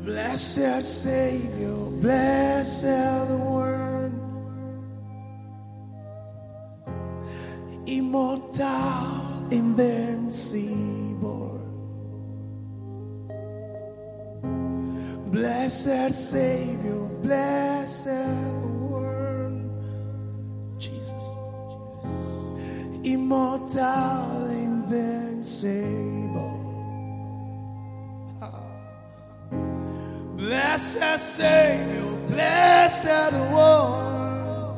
Blessed Savior, blessed Word, immortal, invincible. Blessed Savior, blessed Word, Jesus, immortal, invincible. Blessed Savior, blessed Word,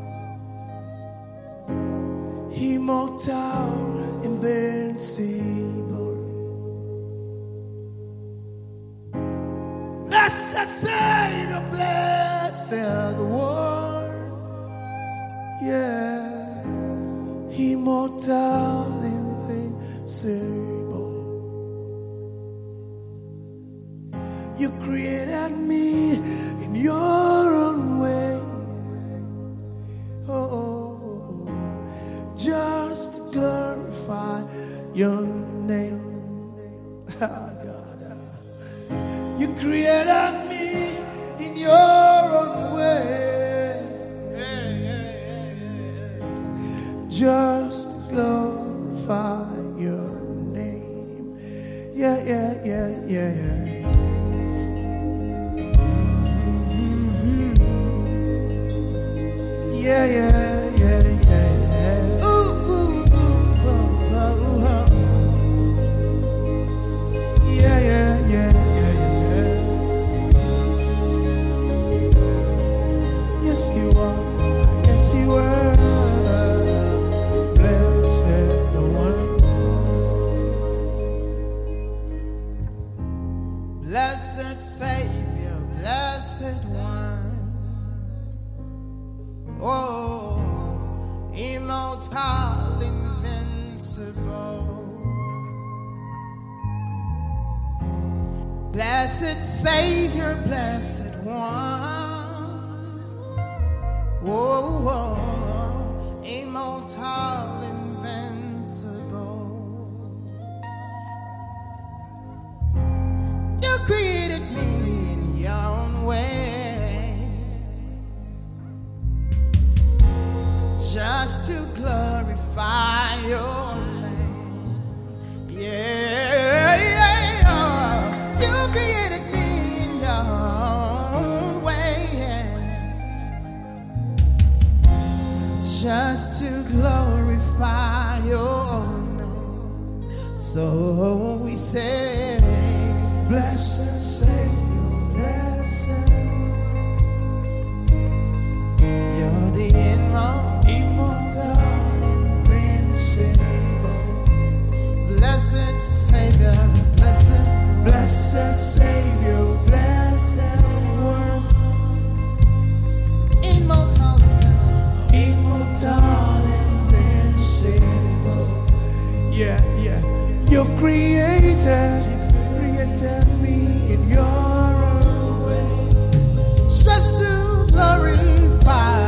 immortal, invincible. Blessed Savior, blessed Word, yeah, immortal, invincible. You created me in your own way, oh, just to glorify your name. God, you created me in your own way, just to glorify your name. Yeah, yeah, yeah, yeah, yeah. Yeah, yeah, yeah, yeah. Ooh, ooh, ooh, ooh, ooh, ooh. Yeah, yeah, yeah, yeah, yeah. Yes, you are. Yes, you are. Blessed the one. Blessed Savior, blessed one. Oh, immortal, invincible. Blessed Savior, blessed one. Oh, immortal, invincible. You created me in your own way, just to glorify your name. Yeah, yeah, yeah. You created me in your own way, just to glorify your name. So we say, blessed Savior, blessed. You're the immortal, invincible. Blessed Savior, blessed Savior, blessed Word, immortal, invincible. Yeah, yeah. You created me in your own way, just to glorify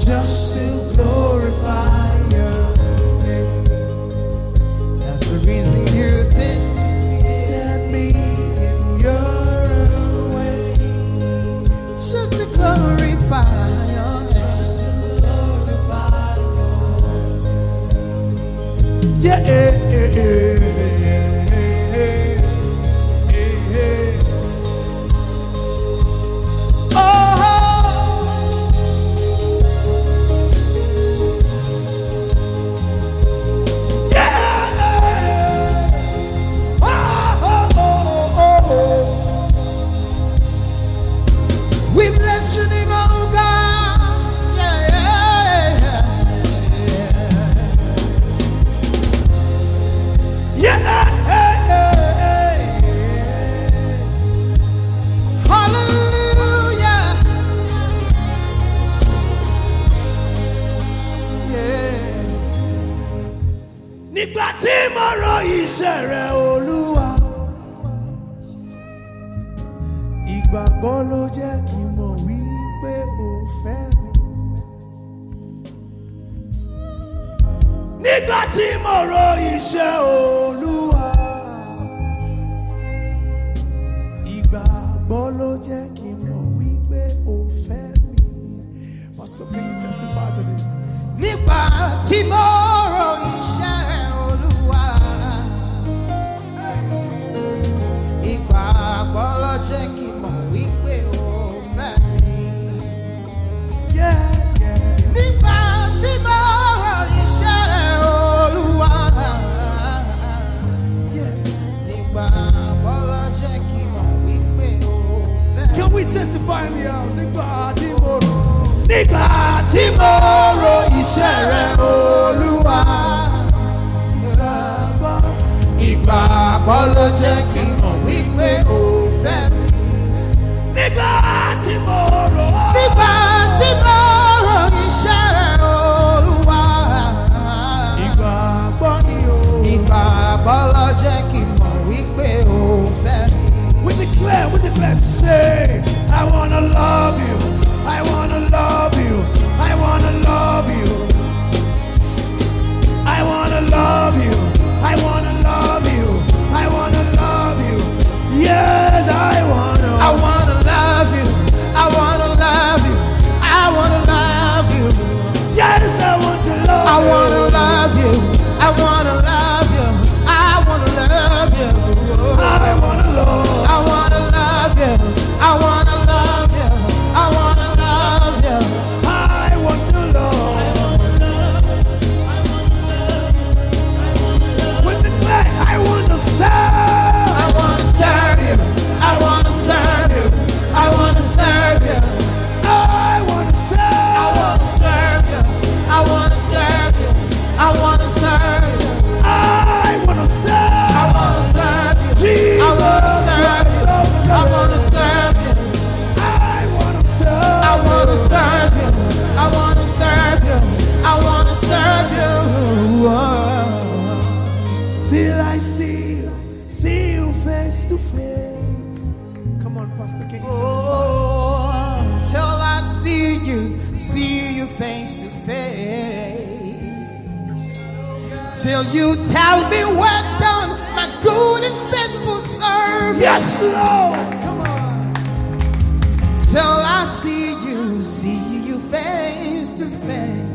your name. That's the reason you created me in your own way, just to glorify your name. Yeah, yeah, yeah, yeah. Nígbà tí mo rò iṣẹ́ rẹ Olúwa, ìgbàgbọ́ ló jẹ́ kí n mọ̀ wípé o fẹ́ mi. Nígbà tí mo rò iṣẹ́ Olúwa, ìgbàgbọ́ mo rò iṣẹ́ Olúwa. Ìgbàgbọ́ ló jẹ́ kí n mọ̀ wípé o fẹ́ mi. Nígbà tí mo rò iṣẹ́ Olúwa. Ìgbàgbọ́ ló jẹ́ kí n mọ̀ wípé o fẹ́ mi. Can we testify in the house? Nígbà tí mo rò iṣẹ́ rẹ Olúwa. Ìgbàgbọ́ ló jẹ́ kí n mọ̀ wípé o fẹ́ mi. nígbà tí mo rò iṣẹ́ rẹ Olúwa. ìgbàgbọ́ ni o. Ìgbàgbọ́ ló jẹ́ kí n mọ̀ wípé o fẹ́ mi. We declare, say, I wanna love you, I wanna love you, I wanna love you, I wanna love you, I wanna love you, I wanna love you. Yes, I wanna love you, I wanna love you, I wanna love you. Yes, I want to love I wanna love you, I wanna love you, I wanna love you. I wanna love. I wanna love you, I wanna love you, I wanna love you. I want to love. We declare, I want to serve. I wanna serve you, I wanna serve you, I wanna serve you. I want to serve. I wanna serve you, I wanna serve you, I wanna serve you. I want to serve. I wanna serve you, Jesus I wanna serve you, I wanna serve you. I want to serve. I wanna serve you, I wanna serve you, I wanna serve you. Till I see you face to face. Come on, Pastor King. Oh, till I see you face to face. Till you tell me well done, my good and faithful servant. Yes, Lord. Come on. Till I see you face to face.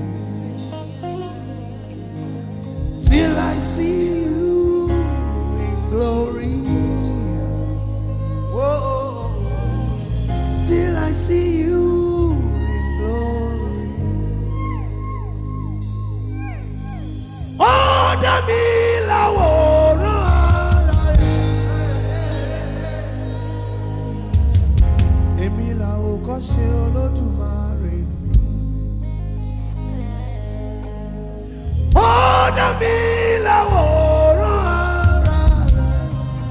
Till I see you in glory. Whoa. Till I see you in glory. Oh, dami láwòrán ara rẹ̀. Èmi làwòkọ́ṣe Olódùmarè mi. Oh, dami láwòrán ara rẹ̀.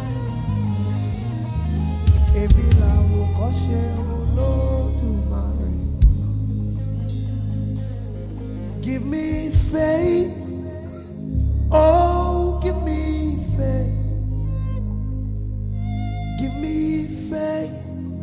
Èmi làwòkọ́ṣe Olódùmarè. Give me faith. Oh, give me faith. Give me faith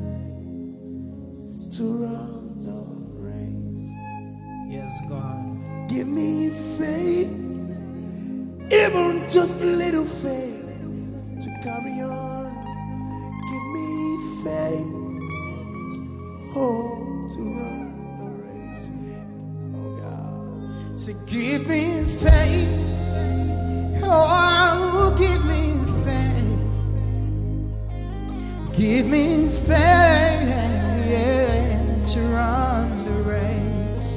to run the race. Yes, God. Give me faith, even just little faith to carry on. Give me faith, oh, to run the race. Oh God. So give me faith. Oh, give me faith. Give me faith to run the race.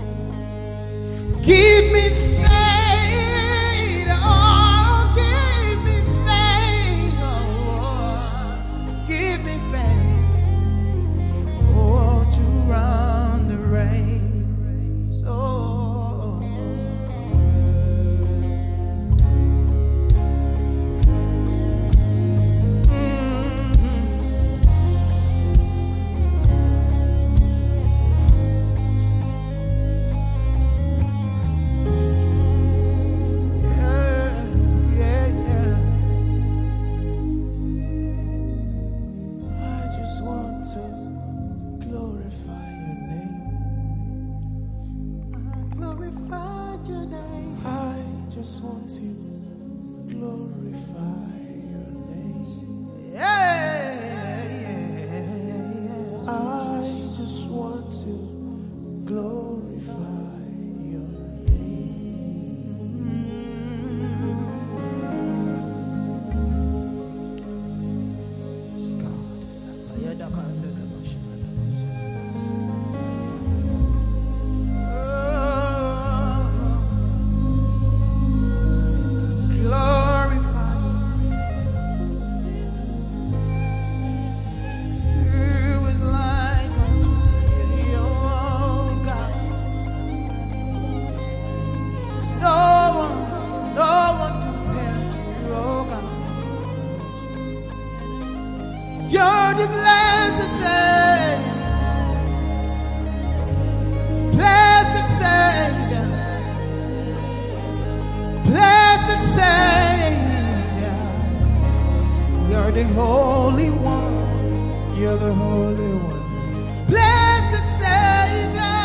Give me faith. Oh, give me faith. Oh, give me faith. Oh, to run the race. Oh. You're the blessed Savior, blessed Savior, blessed Savior. You're the Holy One. You're the Holy One. Blessed Savior,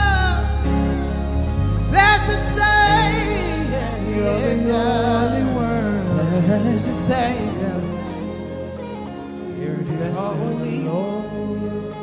blessed Savior. You're the Holy One. Blessed Savior. You're the Holy One.